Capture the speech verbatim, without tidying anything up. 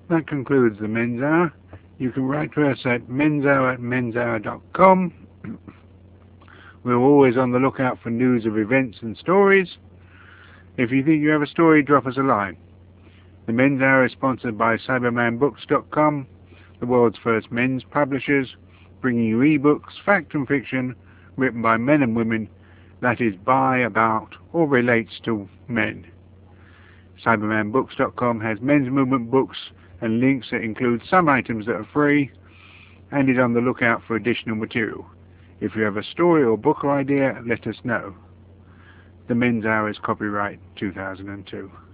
That concludes the Men's Hour. You can write to us at menshour at menshour dot com. We're always on the lookout for news of events and stories. If you think you have a story, drop us a line. The Men's Hour is sponsored by cyberman books dot com, the world's first men's publishers, bringing you ebooks, fact and fiction, written by men and women, that is by, about, or relates to men. cyberman books dot com has men's movement books and links that include some items that are free, and is on the lookout for additional material. If you have a story or book or idea, let us know. The Men's Hour is copyright two thousand two.